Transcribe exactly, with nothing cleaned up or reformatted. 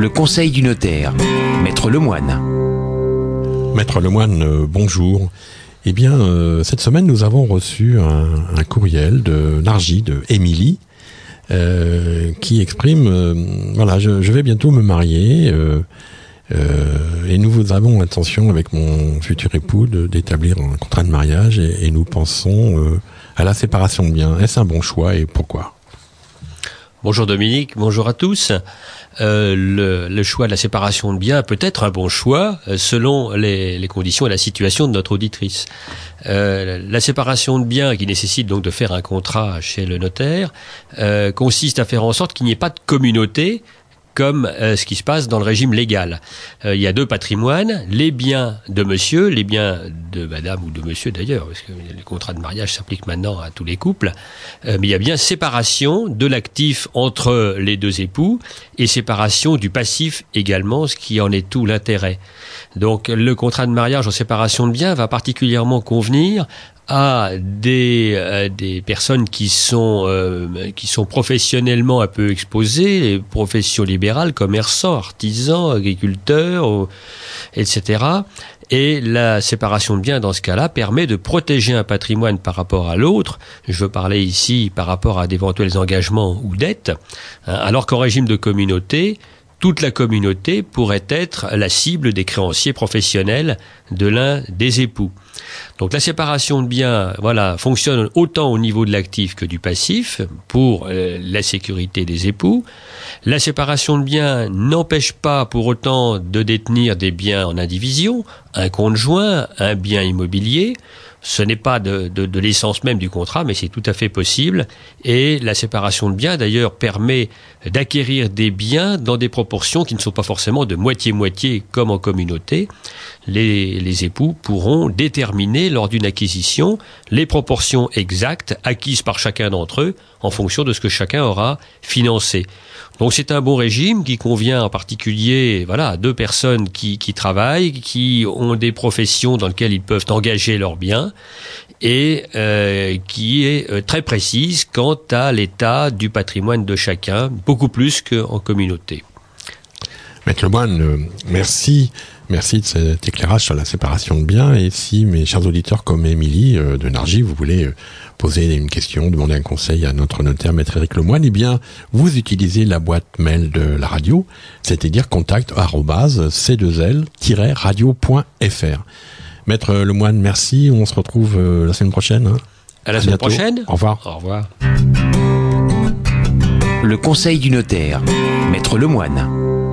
Le conseil du notaire, Maître Lemoine. Maître Lemoine, euh, bonjour. Eh bien, euh, cette semaine, nous avons reçu un, un courriel de Nargy, de Émilie, euh, qui exprime, euh, voilà, je, je vais bientôt me marier, euh, euh, et nous avons l'intention, avec mon futur époux, de, d'établir un contrat de mariage, et, et nous pensons euh, à la séparation de biens. Est-ce un bon choix et pourquoi ? Bonjour Dominique, bonjour à tous. Euh, le, le choix de la séparation de biens peut être un bon choix euh, selon les, les conditions et la situation de notre auditrice. Euh, la séparation de biens, qui nécessite donc de faire un contrat chez le notaire, euh, consiste à faire en sorte qu'il n'y ait pas de communauté, comme euh, ce qui se passe dans le régime légal. Euh, il y a deux patrimoines, les biens de monsieur, les biens de madame ou de monsieur d'ailleurs, parce que le contrat de mariage s'applique maintenant à tous les couples, euh, mais il y a bien séparation de l'actif entre les deux époux et séparation du passif également, ce qui en est tout l'intérêt. Donc le contrat de mariage en séparation de biens va particulièrement convenir à des euh, des personnes qui sont euh, qui sont professionnellement un peu exposées, les professions libérales, commerçants, artisans, agriculteurs, et cetera. Et la séparation de biens dans ce cas-là permet de protéger un patrimoine par rapport à l'autre. Je veux parler ici par rapport à d'éventuels engagements ou dettes, hein, alors qu'en régime de communauté, toute la communauté pourrait être la cible des créanciers professionnels de l'un des époux. Donc la séparation de biens, voilà, fonctionne autant au niveau de l'actif que du passif pour euh, la sécurité des époux. La séparation de biens n'empêche pas pour autant de détenir des biens en indivision, un compte joint, un bien immobilier. Ce n'est pas de, de, de l'essence même du contrat, mais c'est tout à fait possible. Et la séparation de biens, d'ailleurs, permet d'acquérir des biens dans des proportions qui ne sont pas forcément de moitié-moitié comme en communauté. Les, les époux pourront déterminer lors d'une acquisition les proportions exactes acquises par chacun d'entre eux en fonction de ce que chacun aura financé. Donc c'est un bon régime qui convient en particulier, voilà, à deux personnes qui, qui travaillent, qui ont des professions dans lesquelles ils peuvent engager leurs biens et euh, qui est euh, très précise quant à l'état du patrimoine de chacun, beaucoup plus qu'en communauté. Maître Lemoine, euh, merci. Merci de cet éclairage sur la séparation de biens. Et si mes chers auditeurs comme Émilie euh, de Nargy, vous voulez euh, poser une question, demander un conseil à notre notaire, Maître Éric Lemoine, eh bien, vous utilisez la boîte mail de la radio, c'est-à-dire contact arobase c deux l tiret radio point f r. Maître Lemoine, merci. On se retrouve euh, la semaine prochaine. Hein. À la à semaine bientôt. prochaine. Au revoir. Au revoir. Le conseil du notaire, Maître Lemoine.